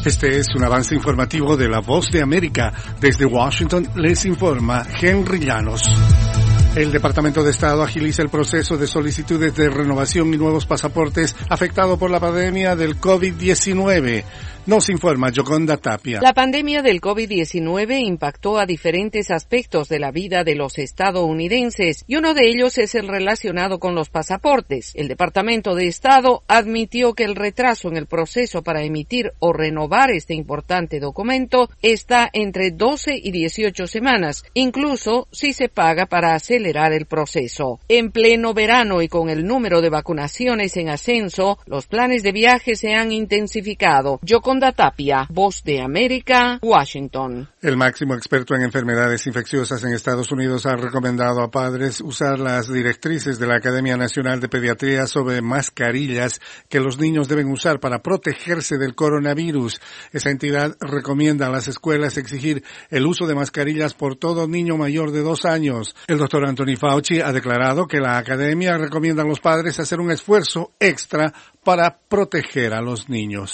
Este es un avance informativo de La Voz de América. Desde Washington les informa Henry Llanos. El Departamento de Estado agiliza el proceso de solicitudes de renovación y nuevos pasaportes afectado por la pandemia del COVID-19. Nos informa Yoconda Tapia. La pandemia del COVID-19 impactó a diferentes aspectos de la vida de los estadounidenses y uno de ellos es el relacionado con los pasaportes. El Departamento de Estado admitió que el retraso en el proceso para emitir o renovar este importante documento está entre 12 y 18 semanas, incluso si se paga para acelerar el proceso. En pleno verano y con el número de vacunaciones en ascenso, los planes de viaje se han intensificado. Yoconda Tapia, Voz de América, Washington. El máximo experto en enfermedades infecciosas en Estados Unidos ha recomendado a padres usar las directrices de la Academia Nacional de Pediatría sobre mascarillas que los niños deben usar para protegerse del coronavirus. Esa entidad recomienda a las escuelas exigir el uso de mascarillas por todo niño mayor de 2 años. El doctor Anthony Fauci ha declarado que la Academia recomienda a los padres hacer un esfuerzo extra para proteger a los niños.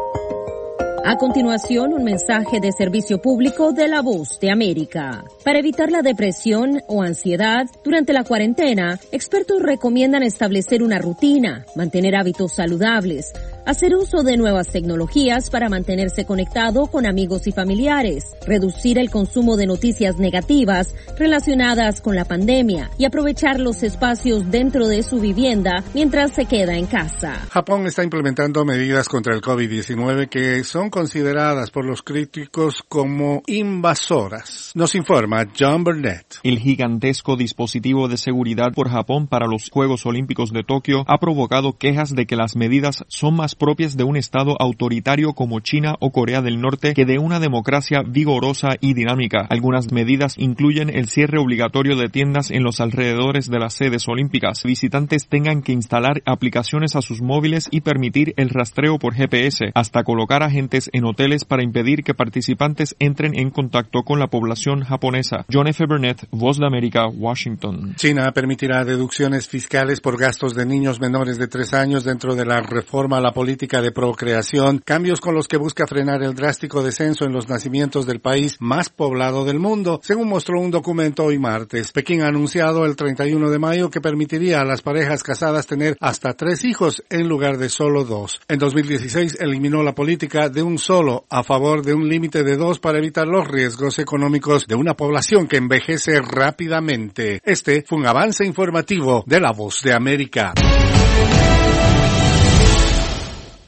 A continuación, un mensaje de servicio público de La Voz de América. Para evitar la depresión o ansiedad durante la cuarentena, expertos recomiendan establecer una rutina, mantener hábitos saludables, hacer uso de nuevas tecnologías para mantenerse conectado con amigos y familiares, reducir el consumo de noticias negativas relacionadas con la pandemia y aprovechar los espacios dentro de su vivienda mientras se queda en casa. Japón está implementando medidas contra el COVID-19 que son consideradas por los críticos como invasoras. Nos informa John Burnett. El gigantesco dispositivo de seguridad por Japón para los Juegos Olímpicos de Tokio ha provocado quejas de que las medidas son más propias de un estado autoritario como China o Corea del Norte que de una democracia vigorosa y dinámica. Algunas medidas incluyen el cierre obligatorio de tiendas en los alrededores de las sedes olímpicas. Visitantes tengan que instalar aplicaciones a sus móviles y permitir el rastreo por GPS, hasta colocar agentes en hoteles para impedir que participantes entren en contacto con la población japonesa. John F. Burnett, Voz de América, Washington. China permitirá deducciones fiscales por gastos de niños menores de 3 años dentro de la reforma a la política de procreación, cambios con los que busca frenar el drástico descenso en los nacimientos del país más poblado del mundo, según mostró un documento hoy martes. Pekín ha anunciado el 31 de mayo que permitiría a las parejas casadas tener hasta 3 hijos en lugar de solo 2. En 2016 eliminó la política de un solo a favor de un límite de 2 para evitar los riesgos económicos de una población que envejece rápidamente. Este fue un avance informativo de La Voz de América.